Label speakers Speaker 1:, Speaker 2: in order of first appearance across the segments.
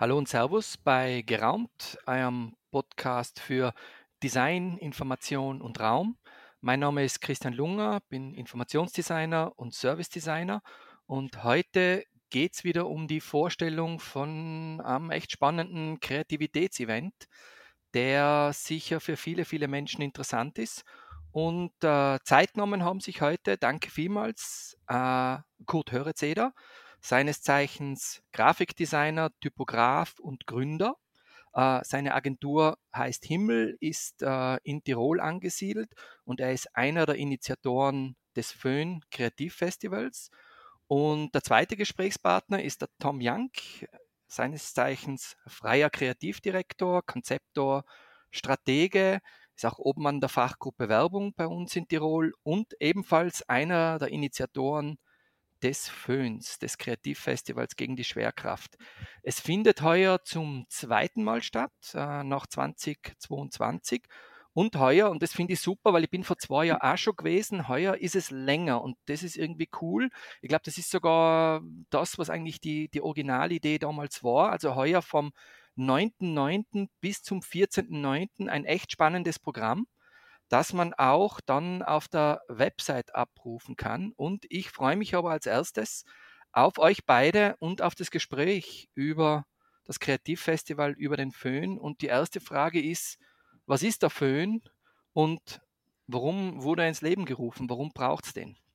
Speaker 1: Hallo und Servus bei Geraumt, einem Podcast für Design, Information und Raum. Mein Name ist Christian Lunger, bin Informationsdesigner und Service Designer und heute geht es wieder um die Vorstellung von einem echt spannenden Kreativitätsevent, der sicher für viele, viele Menschen interessant ist. Und Zeit genommen haben sich heute, danke vielmals, Kurt Hörezeder, seines Zeichens Grafikdesigner, Typograf und Gründer. Seine Agentur heißt Himmel, ist in Tirol angesiedelt und er ist einer der Initiatoren des Föhn Kreativfestivals. Und der zweite Gesprächspartner ist der Tom Young, seines Zeichens freier Kreativdirektor, Konzeptor, Stratege, ist auch Obmann der Fachgruppe Werbung bei uns in Tirol und ebenfalls einer der Initiatoren des Föhns, des Kreativfestivals gegen die Schwerkraft. Es findet heuer zum zweiten Mal statt, nach 2022. Und heuer, und das finde ich super, weil ich bin vor 2 Jahren auch schon gewesen, heuer ist es länger und das ist irgendwie cool. Ich glaube, das ist sogar das, was eigentlich die Originalidee damals war. Also heuer vom 9.9. bis zum 14.9. ein echt spannendes Programm, das man auch dann auf der Website abrufen kann. Und ich freue mich aber als erstes auf euch beide und auf das Gespräch über das Kreativfestival, über den Föhn. Und die erste Frage ist, was ist der Föhn und warum wurde er ins Leben gerufen? Warum braucht es den?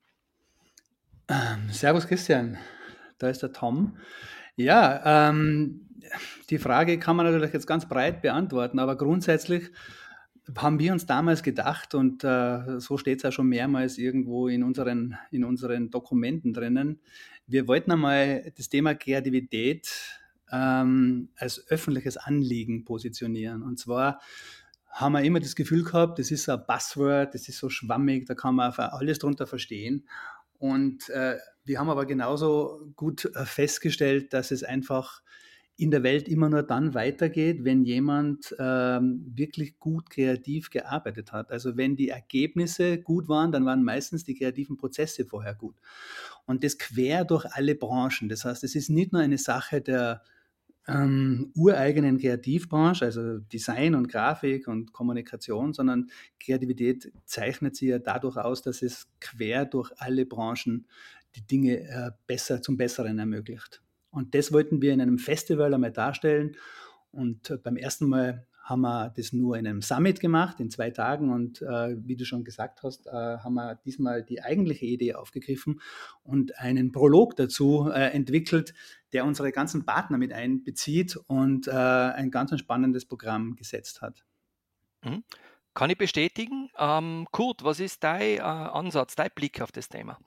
Speaker 2: Servus Christian, da ist der Tom. Ja, die Frage kann man natürlich jetzt ganz breit beantworten, aber grundsätzlich haben wir uns damals gedacht, und so steht es ja schon mehrmals irgendwo in unseren Dokumenten drinnen, wir wollten einmal das Thema Kreativität als öffentliches Anliegen positionieren. Und zwar haben wir immer das Gefühl gehabt, das ist so ein Buzzword, das ist so schwammig, da kann man einfach alles drunter verstehen. Und wir haben aber genauso gut festgestellt, dass es einfach in der Welt immer nur dann weitergeht, wenn jemand wirklich gut kreativ gearbeitet hat. Also wenn die Ergebnisse gut waren, dann waren meistens die kreativen Prozesse vorher gut. Und das quer durch alle Branchen. Das heißt, es ist nicht nur eine Sache der ureigenen Kreativbranche, also Design und Grafik und Kommunikation, sondern Kreativität zeichnet sich ja dadurch aus, dass es quer durch alle Branchen die Dinge zum Besseren ermöglicht. Und das wollten wir in einem Festival einmal darstellen. Und beim ersten Mal haben wir das nur in einem Summit gemacht, in 2 Tagen. Und wie du schon gesagt hast, haben wir diesmal die eigentliche Idee aufgegriffen und einen Prolog dazu entwickelt, der unsere ganzen Partner mit einbezieht und ein ganz spannendes Programm gesetzt hat.
Speaker 1: Mhm. Kann ich bestätigen. Kurt, was ist dein Ansatz, dein Blick auf das Thema?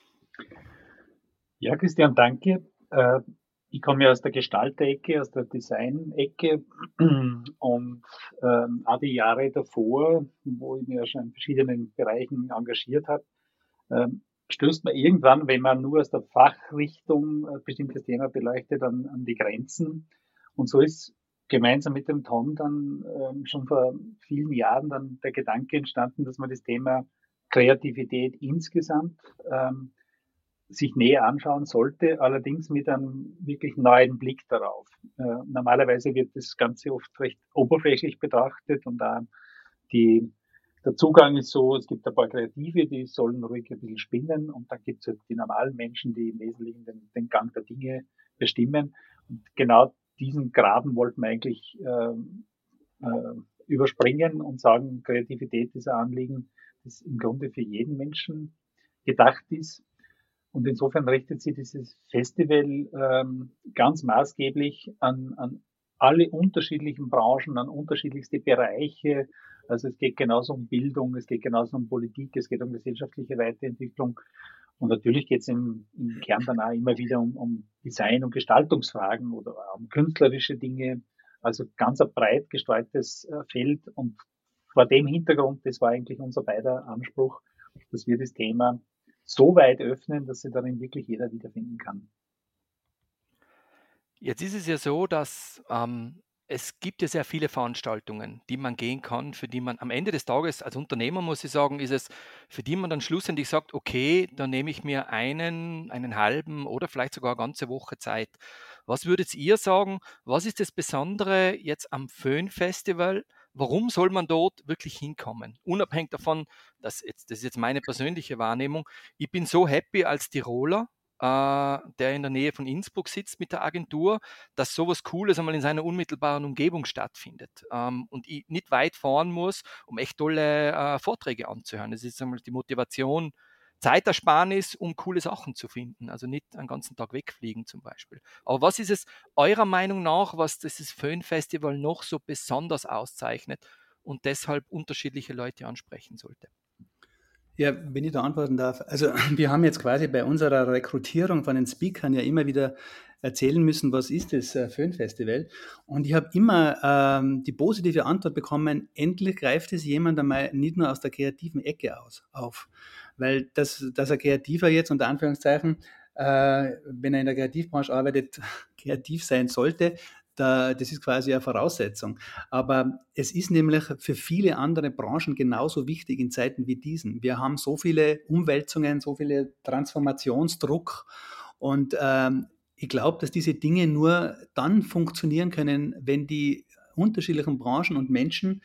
Speaker 3: Ja, Christian, danke. Ich komme ja aus der Gestalterecke, aus der Design-Ecke und auch die Jahre davor, wo ich mich ja schon in verschiedenen Bereichen engagiert habe, stößt man irgendwann, wenn man nur aus der Fachrichtung ein bestimmtes Thema beleuchtet, an die Grenzen. Und so ist gemeinsam mit dem Tom dann schon vor vielen Jahren dann der Gedanke entstanden, dass man das Thema Kreativität insgesamt sich näher anschauen sollte, allerdings mit einem wirklich neuen Blick darauf. Normalerweise wird das Ganze oft recht oberflächlich betrachtet und da die, der Zugang ist so, es gibt ein paar Kreative, die sollen ruhig ein bisschen spinnen und dann gibt es halt die normalen Menschen, die im Wesentlichen den Gang der Dinge bestimmen. Und genau diesen Graben wollten wir eigentlich überspringen und sagen, Kreativität ist ein Anliegen, das im Grunde für jeden Menschen gedacht ist. Und insofern richtet sich dieses Festival ganz maßgeblich an alle unterschiedlichen Branchen, an unterschiedlichste Bereiche. Also es geht genauso um Bildung, es geht genauso um Politik, es geht um gesellschaftliche Weiterentwicklung. Und natürlich geht es im Kern dann auch immer wieder um Design- und Gestaltungsfragen oder um künstlerische Dinge. Also ganz ein breit gestreutes Feld. Und vor dem Hintergrund, das war eigentlich unser beider Anspruch, dass wir das Thema so weit öffnen, dass sich darin wirklich jeder wiederfinden kann.
Speaker 1: Jetzt ist es ja so, dass es gibt ja sehr viele Veranstaltungen, die man gehen kann, für die man am Ende des Tages als Unternehmer, muss ich sagen, ist es, für die man dann schlussendlich sagt, okay, dann nehme ich mir einen halben oder vielleicht sogar eine ganze Woche Zeit. Was würdet ihr sagen, was ist das Besondere jetzt am Föhn-Festival? Warum soll man dort wirklich hinkommen? Unabhängig davon, das ist jetzt meine persönliche Wahrnehmung, ich bin so happy als Tiroler, der in der Nähe von Innsbruck sitzt mit der Agentur, dass sowas Cooles einmal in seiner unmittelbaren Umgebung stattfindet, und ich nicht weit fahren muss, um echt tolle Vorträge anzuhören. Das ist einmal die Motivation, Zeitersparnis, um coole Sachen zu finden, also nicht einen ganzen Tag wegfliegen zum Beispiel. Aber was ist es eurer Meinung nach, was dieses Föhn-Festival noch so besonders auszeichnet und deshalb unterschiedliche Leute ansprechen sollte?
Speaker 2: Ja, wenn ich da antworten darf. Also wir haben jetzt quasi bei unserer Rekrutierung von den Speakern ja immer wieder erzählen müssen, was ist das Föhn-Festival? Und ich habe immer die positive Antwort bekommen, endlich greift es jemand einmal nicht nur aus der kreativen Ecke auf. Weil dass ein Kreativer jetzt unter Anführungszeichen, wenn er in der Kreativbranche arbeitet, kreativ sein sollte, das ist quasi eine Voraussetzung. Aber es ist nämlich für viele andere Branchen genauso wichtig in Zeiten wie diesen. Wir haben so viele Umwälzungen, so viele Transformationsdruck und ich glaube, dass diese Dinge nur dann funktionieren können, wenn die unterschiedlichen Branchen und Menschen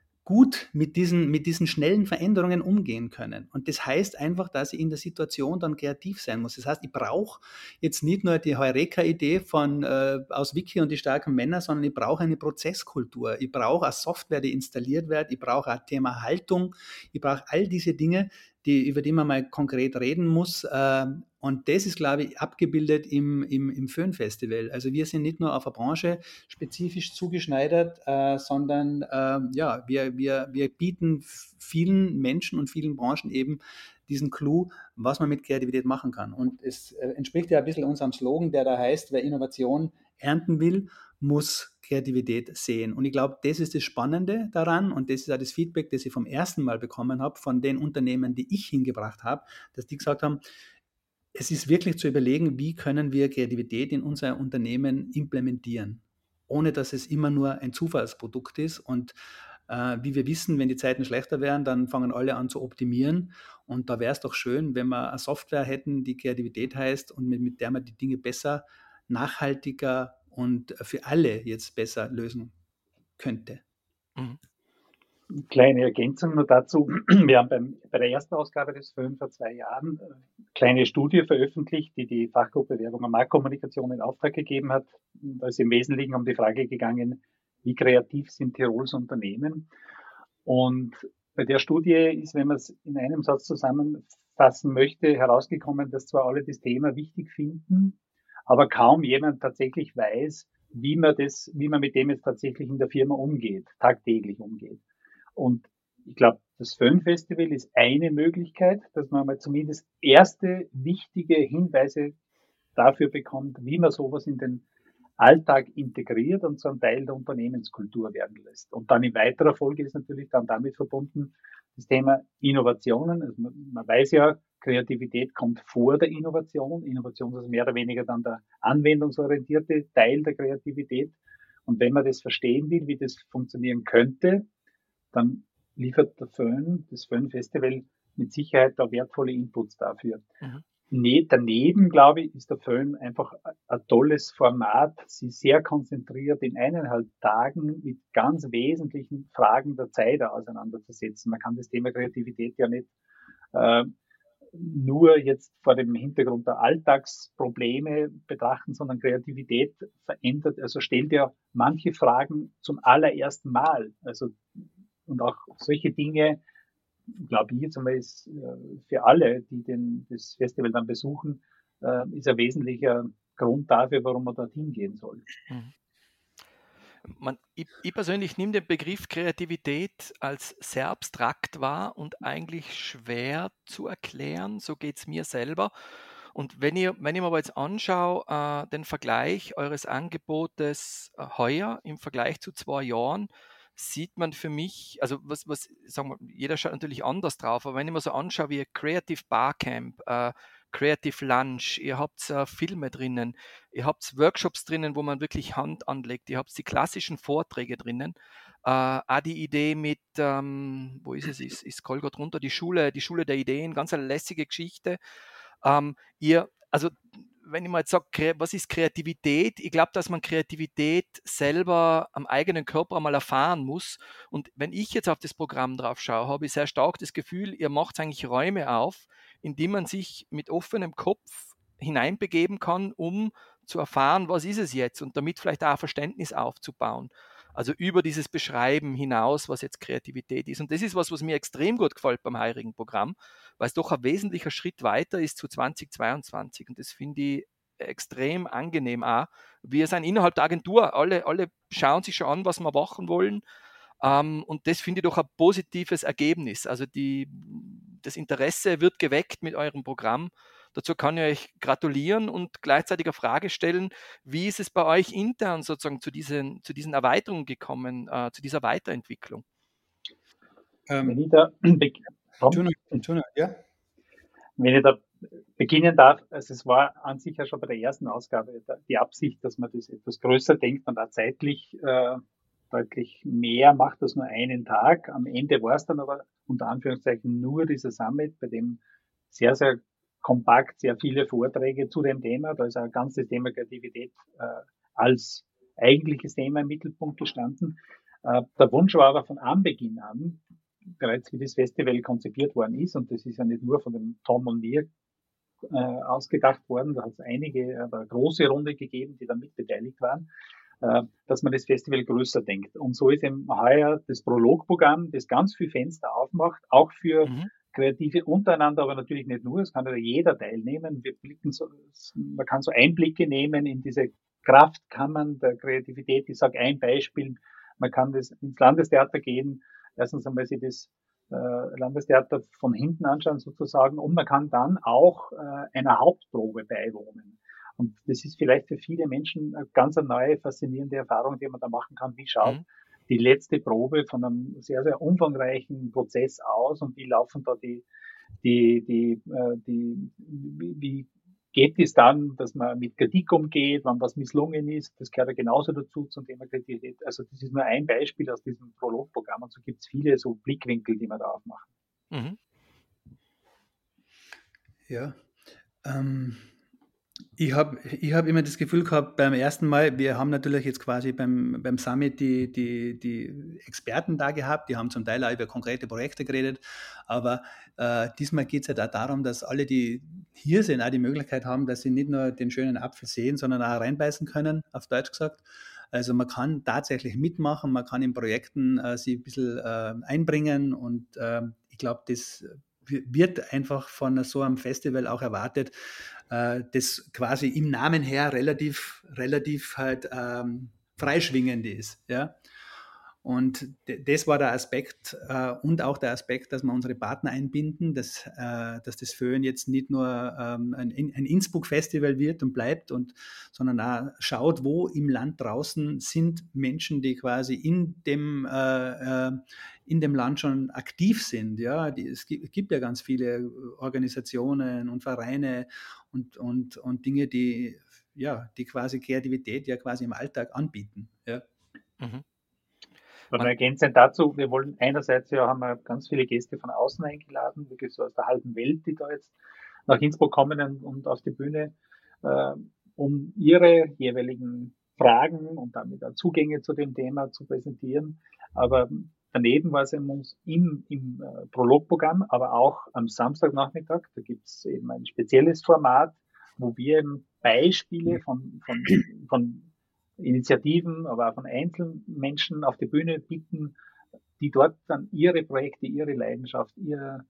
Speaker 2: gut mit diesen schnellen Veränderungen umgehen können. Und das heißt einfach, dass ich in der Situation dann kreativ sein muss. Das heißt, ich brauche jetzt nicht nur die Heureka-Idee von aus Wiki und die starken Männer, sondern ich brauche eine Prozesskultur. Ich brauche eine Software, die installiert wird. Ich brauche ein Thema Haltung. Ich brauche all diese Dinge, über die man mal konkret reden muss. Und das ist, glaube ich, abgebildet im Föhn-Festival. Also wir sind nicht nur auf eine Branche spezifisch zugeschneidert, sondern ja, wir bieten vielen Menschen und vielen Branchen eben diesen Clou, was man mit Kreativität machen kann. Und es entspricht ja ein bisschen unserem Slogan, der da heißt, wer Innovation ernten will, muss Kreativität sehen. Und ich glaube, das ist das Spannende daran und das ist auch das Feedback, das ich vom ersten Mal bekommen habe von den Unternehmen, die ich hingebracht habe, dass die gesagt haben, es ist wirklich zu überlegen, wie können wir Kreativität in unser Unternehmen implementieren, ohne dass es immer nur ein Zufallsprodukt ist. Und wie wir wissen, wenn die Zeiten schlechter wären, dann fangen alle an zu optimieren. Und da wäre es doch schön, wenn wir eine Software hätten, die Kreativität heißt und mit der man die Dinge besser, nachhaltiger und für alle jetzt besser lösen könnte.
Speaker 1: Mhm.
Speaker 3: Kleine Ergänzung nur dazu. Wir haben bei der ersten Ausgabe des Föhn vor 2 Jahren eine kleine Studie veröffentlicht, die die Fachgruppe Werbung und Marktkommunikation in Auftrag gegeben hat. Da ist im Wesentlichen um die Frage gegangen, wie kreativ sind Tirols Unternehmen? Und bei der Studie ist, wenn man es in einem Satz zusammenfassen möchte, herausgekommen, dass zwar alle das Thema wichtig finden, aber kaum jemand tatsächlich weiß, wie man mit dem jetzt tatsächlich in der Firma umgeht, tagtäglich umgeht. Und ich glaube, das Föhn-Festival ist eine Möglichkeit, dass man mal zumindest erste wichtige Hinweise dafür bekommt, wie man sowas in den Alltag integriert und zu einem Teil der Unternehmenskultur werden lässt. Und dann in weiterer Folge ist natürlich dann damit verbunden das Thema Innovationen. Also man weiß ja, Kreativität kommt vor der Innovation. Innovation ist mehr oder weniger dann der anwendungsorientierte Teil der Kreativität. Und wenn man das verstehen will, wie das funktionieren könnte, dann liefert das Föhn-Festival mit Sicherheit da wertvolle Inputs dafür.
Speaker 1: Mhm.
Speaker 3: Daneben, glaube ich, ist der Föhn einfach ein tolles Format, sich sehr konzentriert in 1,5 Tagen mit ganz wesentlichen Fragen der Zeit auseinanderzusetzen. Man kann das Thema Kreativität ja nicht nur jetzt vor dem Hintergrund der Alltagsprobleme betrachten, sondern Kreativität verändert, also stellt ja manche Fragen zum allerersten Mal. Also, und auch solche Dinge, glaube ich, jetzt einmal ist für alle, die das Festival dann besuchen, ist ein wesentlicher Grund dafür, warum man dorthin gehen soll.
Speaker 1: Mhm. Ich persönlich nehme den Begriff Kreativität als sehr abstrakt wahr und eigentlich schwer zu erklären. So geht es mir selber. Und wenn ich mir aber jetzt anschaue, den Vergleich eures Angebotes heuer im Vergleich zu 2 Jahren, sieht man für mich, also sagen wir, jeder schaut natürlich anders drauf, aber wenn ich mir so anschaue wie Creative Barcamp, Creative Lunch, ihr habt Filme drinnen, ihr habt Workshops drinnen, wo man wirklich Hand anlegt, ihr habt die klassischen Vorträge drinnen, auch die Idee mit, wo ist es, ich scroll gerade runter, die Schule der Ideen, ganz eine lässige Geschichte. Also wenn ich mal jetzt sage, was ist Kreativität? Ich glaube, dass man Kreativität selber am eigenen Körper einmal erfahren muss. Und wenn ich jetzt auf das Programm drauf schaue, habe ich sehr stark das Gefühl, ihr macht eigentlich Räume auf, in die man sich mit offenem Kopf hineinbegeben kann, um zu erfahren, was ist es jetzt und damit vielleicht auch ein Verständnis aufzubauen. Also über dieses Beschreiben hinaus, was jetzt Kreativität ist. Und das ist was mir extrem gut gefällt beim heurigen Programm, weil es doch ein wesentlicher Schritt weiter ist zu 2022. Und das finde ich extrem angenehm auch. Wir sind innerhalb der Agentur, alle schauen sich schon an, was wir machen wollen. Und das finde ich doch ein positives Ergebnis. Also das Interesse wird geweckt mit eurem Programm. Dazu kann ich euch gratulieren und gleichzeitig eine Frage stellen, wie ist es bei euch intern sozusagen zu diesen Erweiterungen gekommen, zu dieser Weiterentwicklung?
Speaker 3: Wenn ich da,
Speaker 2: Ja.
Speaker 3: wenn ich da beginnen darf, also es war an sich ja schon bei der ersten Ausgabe die Absicht, dass man das etwas größer denkt und da zeitlich deutlich mehr macht als nur einen Tag. Am Ende war es dann aber unter Anführungszeichen nur dieser Summit, bei dem sehr, sehr kompakt sehr viele Vorträge zu dem Thema. Da ist ein ganzes Thema Kreativität als eigentliches Thema im Mittelpunkt gestanden. Der Wunsch war aber von Anbeginn an, bereits wie das Festival konzipiert worden ist, und das ist ja nicht nur von dem Tom und mir ausgedacht worden, da hat es eine große Runde gegeben, die da mit beteiligt waren, dass man das Festival größer denkt. Und so ist eben heuer das Prologprogramm, das ganz viel Fenster aufmacht, auch für Kreative untereinander, aber natürlich nicht nur, es kann ja jeder teilnehmen. Man kann so Einblicke nehmen in diese Kraftkammern der Kreativität. Ich sage ein Beispiel, man kann das ins Landestheater gehen, erstens einmal sich das Landestheater von hinten anschauen sozusagen, und man kann dann auch einer Hauptprobe beiwohnen. Und das ist vielleicht für viele Menschen eine ganz neue, faszinierende Erfahrung, die man da machen kann. Wie schaut die letzte Probe von einem sehr, sehr umfangreichen Prozess aus, und wie laufen da wie geht es dann, dass man mit Kritik umgeht, wann was misslungen ist? Das gehört ja genauso dazu zum Thema Kreativität. Also das ist nur ein Beispiel aus diesem Prologprogramm, und so gibt es viele so Blickwinkel, die man da aufmachen.
Speaker 2: Ja, ich hab immer das Gefühl gehabt, beim ersten Mal, wir haben natürlich jetzt quasi beim Summit die Experten da gehabt, die haben zum Teil auch über konkrete Projekte geredet, aber diesmal geht es ja da darum, dass alle, die hier sind, auch die Möglichkeit haben, dass sie nicht nur den schönen Apfel sehen, sondern auch reinbeißen können, auf Deutsch gesagt. Also man kann tatsächlich mitmachen, man kann in Projekten sich ein bisschen einbringen, und ich glaube, das wird einfach von so einem Festival auch erwartet, das quasi im Namen her relativ halt freischwingend ist. Ja? Und das war der Aspekt und auch der Aspekt, dass wir unsere Partner einbinden, dass das Föhn jetzt nicht nur ein Innsbruck-Festival wird und bleibt, sondern auch schaut, wo im Land draußen sind Menschen, die quasi in dem Land schon aktiv sind. Ja? Es gibt ja ganz viele Organisationen und Vereine und Dinge, die quasi Kreativität ja quasi im Alltag anbieten. Ja.
Speaker 3: Und ergänzend dazu, wir wollen einerseits haben wir ganz viele Gäste von außen eingeladen, wirklich so aus der halben Welt, die da jetzt nach Innsbruck kommen und auf die Bühne, um ihre jeweiligen Fragen und damit auch Zugänge zu dem Thema zu präsentieren. Aber daneben war es im Prologprogramm, aber auch am Samstagnachmittag, da gibt es eben ein spezielles Format, wo wir eben Beispiele von Initiativen, aber auch von Einzelmenschen auf die Bühne bitten, die dort dann ihre Projekte, ihre Leidenschaft, ihr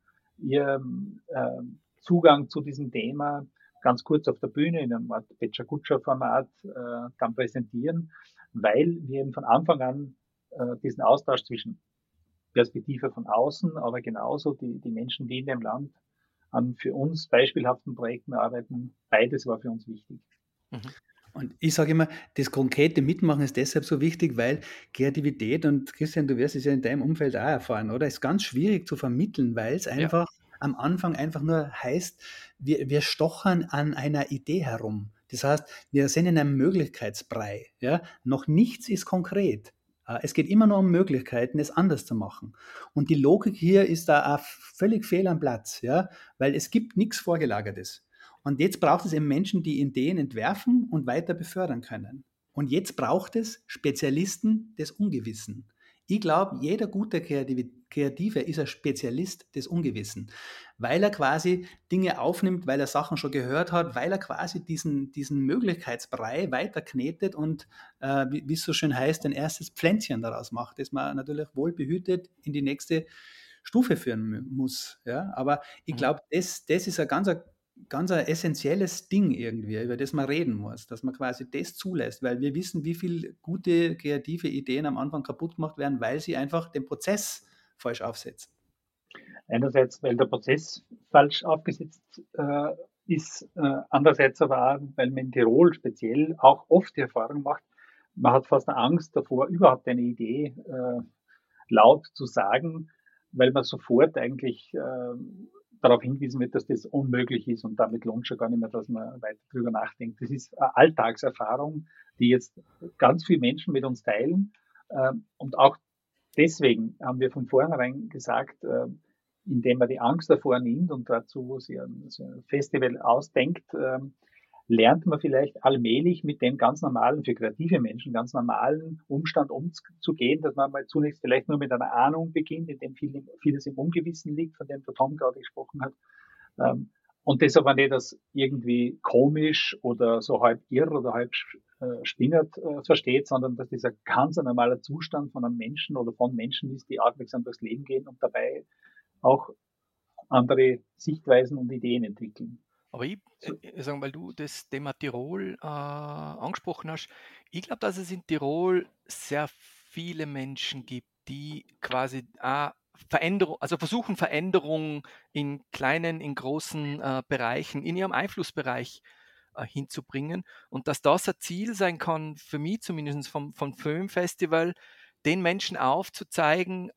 Speaker 3: Zugang zu diesem Thema ganz kurz auf der Bühne in einem Art Pecha-Kutscher-Format dann präsentieren, weil wir eben von Anfang an diesen Austausch zwischen Perspektive von außen, aber genauso die Menschen, die in dem Land an für uns beispielhaften Projekten arbeiten, beides war für uns wichtig.
Speaker 2: Und ich sage immer, das konkrete Mitmachen ist deshalb so wichtig, weil Kreativität, und Christian, du wirst es ja in deinem Umfeld auch erfahren, oder? Ist ganz schwierig zu vermitteln, weil es einfach am Anfang einfach nur heißt, wir stochern an einer Idee herum. Das heißt, wir sind in einem Möglichkeitsbrei. Ja? Noch nichts ist konkret. Es geht immer nur um Möglichkeiten, es anders zu machen. Und die Logik hier ist da auch völlig fehl am Platz, ja? Weil es gibt nichts Vorgelagertes. Und jetzt braucht es eben Menschen, die Ideen entwerfen und weiter befördern können. Und jetzt braucht es Spezialisten des Ungewissen. Ich glaube, jeder gute Kreative ist ein Spezialist des Ungewissen, weil er quasi Dinge aufnimmt, weil er Sachen schon gehört hat, weil er quasi diesen Möglichkeitsbrei weiterknetet und, wie es so schön heißt, ein erstes Pflänzchen daraus macht, das man natürlich wohl behütet in die nächste Stufe führen muss. Ja? Aber ich glaube, das ist ein ganz ein essentielles Ding irgendwie, über das man reden muss, dass man quasi das zulässt, weil wir wissen, wie viele gute kreative Ideen am Anfang kaputt gemacht werden, weil sie einfach den Prozess falsch aufsetzen.
Speaker 3: Einerseits, weil der Prozess falsch aufgesetzt ist, andererseits aber auch, weil man in Tirol speziell auch oft die Erfahrung macht, man hat fast eine Angst davor, überhaupt eine Idee laut zu sagen, weil man sofort eigentlich darauf hingewiesen wird, dass das unmöglich ist und damit lohnt schon gar nicht mehr, dass man weiter drüber nachdenkt. Das ist eine Alltagserfahrung, die jetzt ganz viele Menschen mit uns teilen. Und auch deswegen haben wir von vornherein gesagt, indem man die Angst davor nimmt und dazu so ein Festival ausdenkt, lernt man vielleicht allmählich mit dem ganz normalen, für kreative Menschen, ganz normalen Umstand umzugehen, dass man mal zunächst vielleicht nur mit einer Ahnung beginnt, in dem vieles im Ungewissen liegt, von dem der Tom gerade gesprochen hat. Und das aber nicht als irgendwie komisch oder so halb irr oder halb spinnert versteht, sondern dass dieser ganz normaler Zustand von einem Menschen oder von Menschen ist, die aufmerksam durchs Leben gehen und dabei auch andere Sichtweisen und Ideen entwickeln.
Speaker 1: Aber ich sage, weil du das Thema Tirol angesprochen hast, ich glaube, dass es in Tirol sehr viele Menschen gibt, die quasi versuchen Veränderungen in kleinen, in großen Bereichen, in ihrem Einflussbereich hinzubringen. Und dass das ein Ziel sein kann, für mich zumindest vom Filmfestival, den Menschen aufzuzeigen,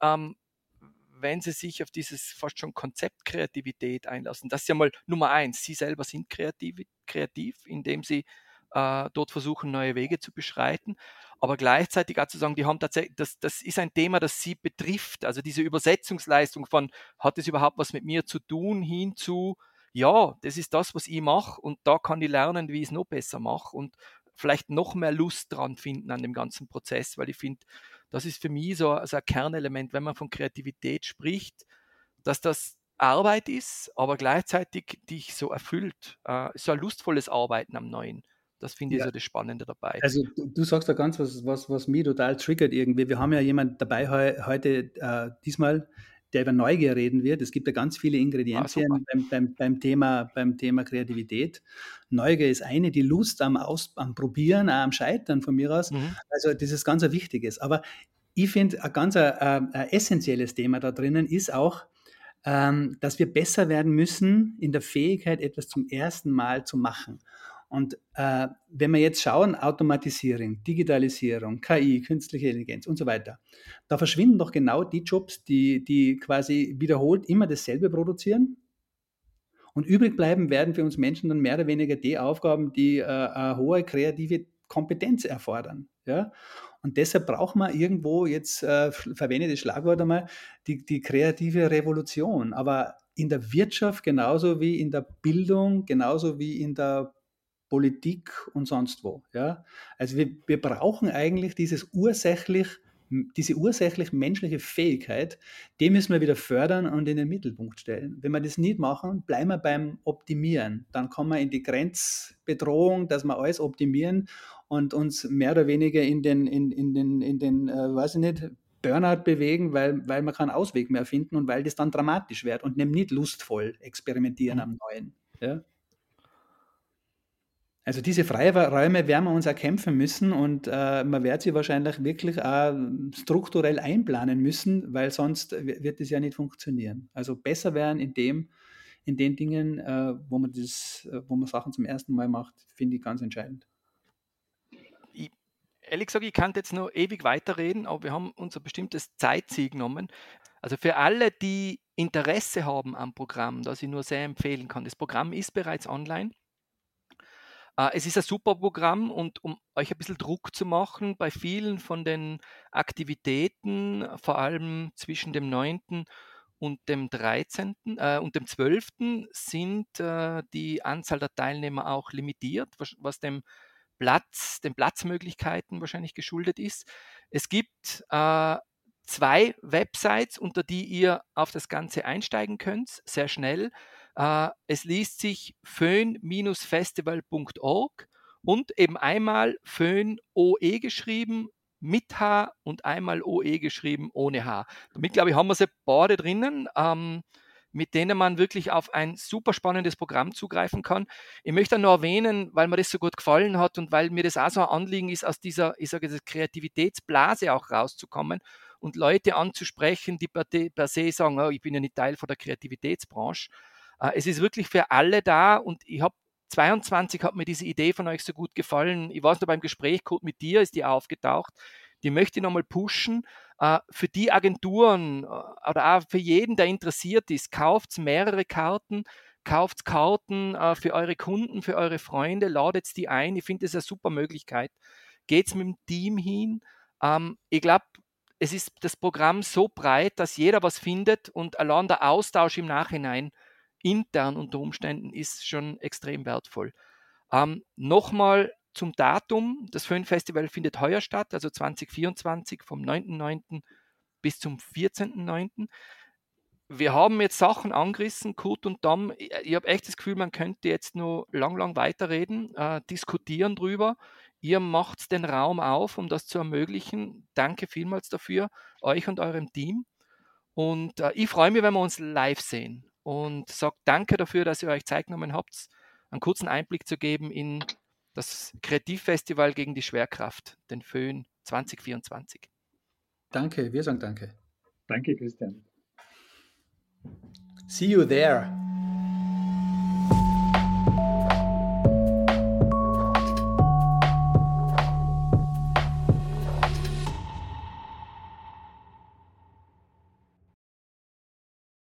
Speaker 1: wenn sie sich auf dieses fast schon Konzept Kreativität einlassen. Das ist ja mal Nummer eins. Sie selber sind kreativ, indem sie dort versuchen, neue Wege zu beschreiten. Aber gleichzeitig auch zu sagen, die haben tatsächlich, das ist ein Thema, das sie betrifft. Also diese Übersetzungsleistung von, hat es überhaupt was mit mir zu tun, hin zu, ja, das ist das, was ich mache und da kann ich lernen, wie ich es noch besser mache und vielleicht noch mehr Lust dran finden an dem ganzen Prozess, weil ich finde, das ist für mich so ein Kernelement, wenn man von Kreativität spricht, dass das Arbeit ist, aber gleichzeitig dich so erfüllt, so ein lustvolles Arbeiten am Neuen. Das finde ich
Speaker 2: Ja,
Speaker 1: so das Spannende dabei.
Speaker 2: also du sagst da ganz was mich total triggert irgendwie. Wir haben ja jemanden dabei heute, diesmal, der über Neugier reden wird. Es gibt ja ganz viele
Speaker 1: Super.
Speaker 2: Ingredienzien beim Thema Kreativität. Neugier ist eine, die Lust am Probieren, auch am Scheitern von mir aus.
Speaker 1: Mhm.
Speaker 2: Also das ist ganz ein wichtiges. Aber ich finde, ein ganz ein essentielles Thema da drinnen ist auch, dass wir besser werden müssen in der Fähigkeit, etwas zum ersten Mal zu machen. Und wenn wir jetzt schauen, Automatisierung, Digitalisierung, KI, künstliche Intelligenz und so weiter, da verschwinden doch genau die Jobs, die quasi wiederholt immer dasselbe produzieren. Und übrig bleiben werden für uns Menschen dann mehr oder weniger die Aufgaben, die eine hohe kreative Kompetenz erfordern. Ja? Und deshalb braucht man irgendwo, jetzt verwende ich das Schlagwort einmal, die kreative Revolution. Aber in der Wirtschaft genauso wie in der Bildung, genauso wie in der Politik und sonst wo. Ja? Also wir brauchen eigentlich diese ursächlich menschliche Fähigkeit, die müssen wir wieder fördern und in den Mittelpunkt stellen. Wenn wir das nicht machen, bleiben wir beim Optimieren. Dann kommen wir in die Grenzbedrohung, dass wir alles optimieren und uns mehr oder weniger in den weiß ich nicht, Burnout bewegen, weil wir keinen Ausweg mehr finden und weil das dann dramatisch wird und nicht lustvoll experimentieren am Neuen. Ja? Also diese Freiräume werden wir uns erkämpfen müssen und man wird sie wahrscheinlich wirklich auch strukturell einplanen müssen, weil sonst wird es ja nicht funktionieren. Also besser werden in den Dingen, wo man Sachen zum ersten Mal macht, finde ich ganz entscheidend.
Speaker 1: Ehrlich gesagt, ich kann jetzt noch ewig weiterreden, aber wir haben uns ein bestimmtes Zeitziel genommen. Also für alle, die Interesse haben am Programm, das ich nur sehr empfehlen kann. Das Programm ist bereits online. Es ist ein super Programm und um euch ein bisschen Druck zu machen, bei vielen von den Aktivitäten, vor allem zwischen dem 9. und dem 13. Und dem 12. sind die Anzahl der Teilnehmer auch limitiert, was den Platzmöglichkeiten wahrscheinlich geschuldet ist. Es gibt 2 Websites, unter die ihr auf das Ganze einsteigen könnt, sehr schnell. Es liest sich föhn-festival.org und eben einmal Föhn OE geschrieben mit H und einmal OE geschrieben ohne H. Damit, glaube ich, haben wir sie beide drinnen, mit denen man wirklich auf ein super spannendes Programm zugreifen kann. Ich möchte nur erwähnen, weil mir das so gut gefallen hat und weil mir das auch so ein Anliegen ist, aus dieser, ich sage jetzt, Kreativitätsblase auch rauszukommen und Leute anzusprechen, die per se sagen, oh, ich bin ja nicht Teil von der Kreativitätsbranche. Es ist wirklich für alle da und ich habe 22 hat mir diese Idee von euch so gut gefallen. Ich weiß noch, beim Gespräch mit dir ist die aufgetaucht. Die möchte ich nochmal pushen. Für die Agenturen oder auch für jeden, der interessiert ist, kauft mehrere Karten, kauft Karten für eure Kunden, für eure Freunde, ladet die ein. Ich finde das eine super Möglichkeit. Geht's mit dem Team hin. Ich glaube, es ist das Programm so breit, dass jeder was findet und allein der Austausch im Nachhinein intern unter Umständen ist schon extrem wertvoll. Nochmal zum Datum. Das Föhn-Festival findet heuer statt, also 2024 vom 9.9. bis zum 14.9. Wir haben jetzt Sachen angerissen, Kurt und Tom. Ich habe echt das Gefühl, man könnte jetzt nur lang weiterreden, diskutieren drüber. Ihr macht den Raum auf, um das zu ermöglichen. Danke vielmals dafür, euch und eurem Team. Und ich freue mich, wenn wir uns live sehen. Und sage danke dafür, dass ihr euch Zeit genommen habt, einen kurzen Einblick zu geben in das Kreativfestival gegen die Schwerkraft, den Föhn 2024.
Speaker 2: Danke, wir sagen danke.
Speaker 3: Danke, Christian.
Speaker 2: See you there.